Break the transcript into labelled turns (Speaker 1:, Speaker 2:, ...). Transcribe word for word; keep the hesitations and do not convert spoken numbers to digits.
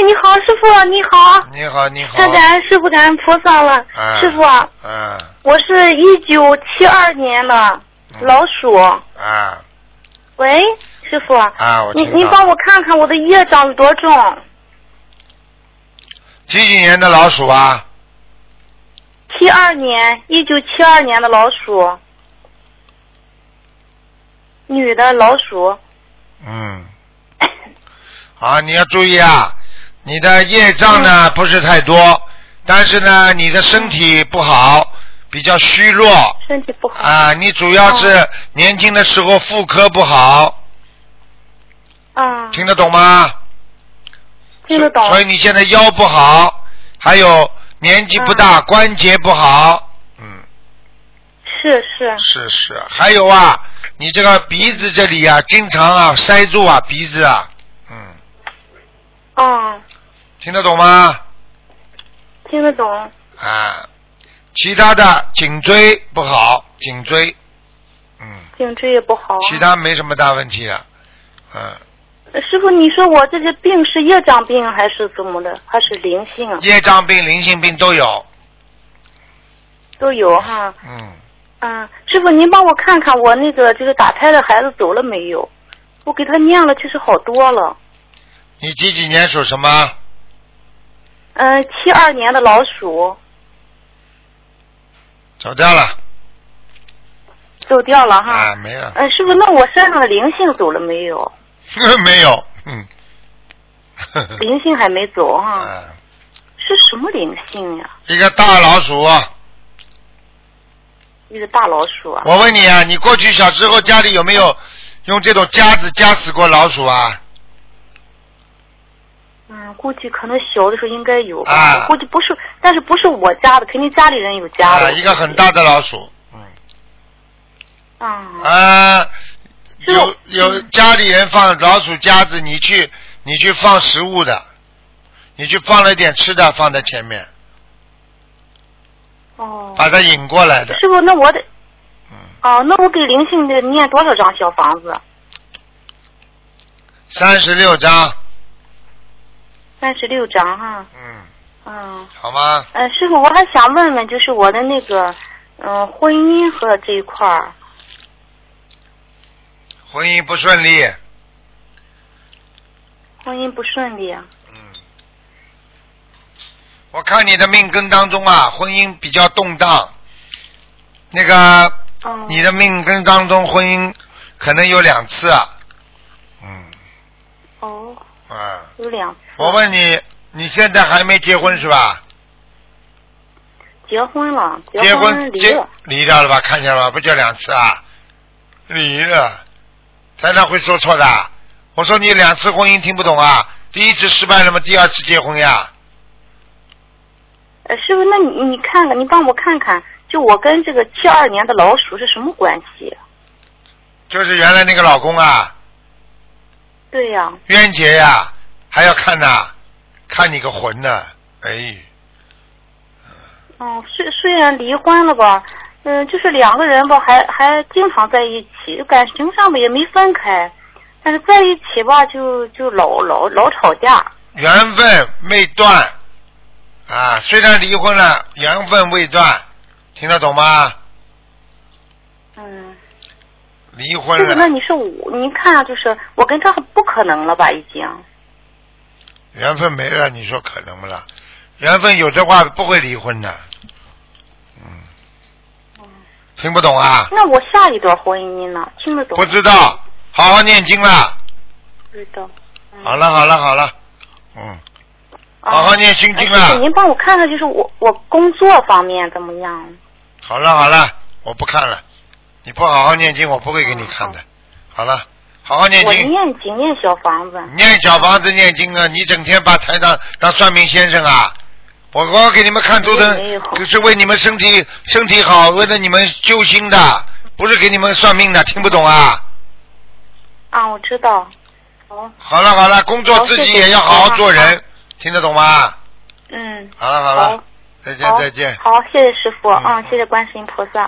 Speaker 1: 你好，师傅，你好。
Speaker 2: 你好，你好。
Speaker 1: 太感恩师傅，感恩菩萨了。
Speaker 2: 啊、
Speaker 1: 师傅。
Speaker 2: 啊。
Speaker 1: 我是一九七二年的老鼠。
Speaker 2: 啊。
Speaker 1: 喂，师傅。
Speaker 2: 啊，我听到。
Speaker 1: 你你帮我看看我的业障有多重？
Speaker 2: 几几年的老鼠啊？
Speaker 1: 七二年，一九七二年的老鼠。女的老鼠。
Speaker 2: 嗯。啊，你要注意啊，你的业障呢、嗯、不是太多，但是呢，你的身体不好，比较虚弱。
Speaker 1: 身体不好。
Speaker 2: 啊，你主要是年轻的时候妇科不好。
Speaker 1: 嗯。
Speaker 2: 听得懂吗？
Speaker 1: 听得懂。
Speaker 2: 所以你现在腰不好，还有年纪不大，嗯、关节不好。嗯。
Speaker 1: 是是。
Speaker 2: 是是，还有啊，你这个鼻子这里啊，经常啊塞住啊鼻子啊。嗯。
Speaker 1: 哦。
Speaker 2: 听得懂吗？
Speaker 1: 听得懂。
Speaker 2: 啊，其他的颈椎不好，颈椎。嗯。
Speaker 1: 颈椎也不好。
Speaker 2: 其他没什么大问题了。嗯。
Speaker 1: 师傅，你说我这个病是业障病还是怎么的？还是灵性啊？
Speaker 2: 业障病、灵性病都有。
Speaker 1: 都有哈。
Speaker 2: 嗯。
Speaker 1: 嗯，师傅，您帮我看看我那个就是打胎的孩子走了没有？我给他念了，其实好多了。
Speaker 2: 你几几年属什么？
Speaker 1: 嗯，七二年的老鼠。
Speaker 2: 走掉了。
Speaker 1: 走掉了哈。
Speaker 2: 啊，没了。
Speaker 1: 嗯，师傅，那我身上的灵性走了没有？
Speaker 2: 没有，嗯。
Speaker 1: 灵性还没走哈。
Speaker 2: 啊。
Speaker 1: 是什么灵性呀？
Speaker 2: 一个大老鼠。
Speaker 1: 一个大老鼠啊。
Speaker 2: 我问你啊，你过去小时候家里有没有用这种夹子夹死过老鼠啊？
Speaker 1: 嗯，估计可能小的时候应该有吧。
Speaker 2: 啊。
Speaker 1: 我估计不是，但是不是我家的，肯定家里人有家的。
Speaker 2: 啊，一个很大的老鼠。嗯。
Speaker 1: 啊。
Speaker 2: 啊。有有家里人放老鼠夹子，你去你去放食物的，你去放了一点吃的放在前面。
Speaker 1: 哦。
Speaker 2: 把它引过来的。
Speaker 1: 师傅，那我得。
Speaker 2: 嗯。
Speaker 1: 哦，那我给灵性的念多少张小房子？
Speaker 2: 三十六张。
Speaker 1: 三十六张哈。
Speaker 2: 嗯。
Speaker 1: 嗯。
Speaker 2: 好吗？
Speaker 1: 嗯、呃，师傅，我还想问问，就是我的那个嗯、呃、婚姻和这一块儿。
Speaker 2: 婚姻不顺利。
Speaker 1: 婚姻不顺利啊。
Speaker 2: 嗯。我看你的命根当中啊，婚姻比较动荡。那个，
Speaker 1: 哦、
Speaker 2: 你的命根当中婚姻可能有两次啊。嗯。
Speaker 1: 哦。
Speaker 2: 啊。
Speaker 1: 有两次。
Speaker 2: 我问你，你现在还没结婚是吧？
Speaker 1: 结婚了，
Speaker 2: 结
Speaker 1: 婚离了。
Speaker 2: 离掉了吧？看见了吧？不就两次啊？离了。台长会说错的。我说你两次婚姻听不懂啊？第一次失败了吗？第二次结婚呀？
Speaker 1: 呃，师傅，那你你看看，你帮我看看，就我跟这个七二年的老鼠是什么关系？
Speaker 2: 就是原来那个老公啊。
Speaker 1: 对呀。
Speaker 2: 冤结呀，还要看呐，看你个魂呢，哎。
Speaker 1: 嗯，虽虽然离婚了吧。嗯，就是两个人吧，还还经常在一起，感情上吧也没分开，但是在一起吧，就就老老老吵架。
Speaker 2: 缘分未断啊，虽然离婚了，缘分未断，听得懂吗？
Speaker 1: 嗯。
Speaker 2: 离婚了。
Speaker 1: 那你是我，你看，就是我跟他不可能了吧，已经。
Speaker 2: 缘分没了，你说可能不啦？缘分有的话不会离婚的。听不懂啊？
Speaker 1: 那我下一段婚姻呢？听得懂？
Speaker 2: 不知道，好好念经了。
Speaker 1: 知道。嗯、
Speaker 2: 好了好了好了，嗯，好好念心经了。
Speaker 1: 啊、您帮我看看，就是我我工作方面怎么样？
Speaker 2: 好了好了，我不看了。你不好好念经，我不会给你看的。嗯、好了，好好念经。
Speaker 1: 我念经念小房子。
Speaker 2: 念小房子念经啊！你整天把台长当算命先生啊！我我给你们看图腾，就是为你们身体身体好，为了你们修心的，不是给你们算命的，听不懂啊？
Speaker 1: 啊，我知道。好。
Speaker 2: 好了好了，工作自己也要好好做人，听得懂吗？
Speaker 1: 嗯。
Speaker 2: 好了好了，再见再见。
Speaker 1: 好，谢谢师傅，嗯，谢谢观世音菩萨。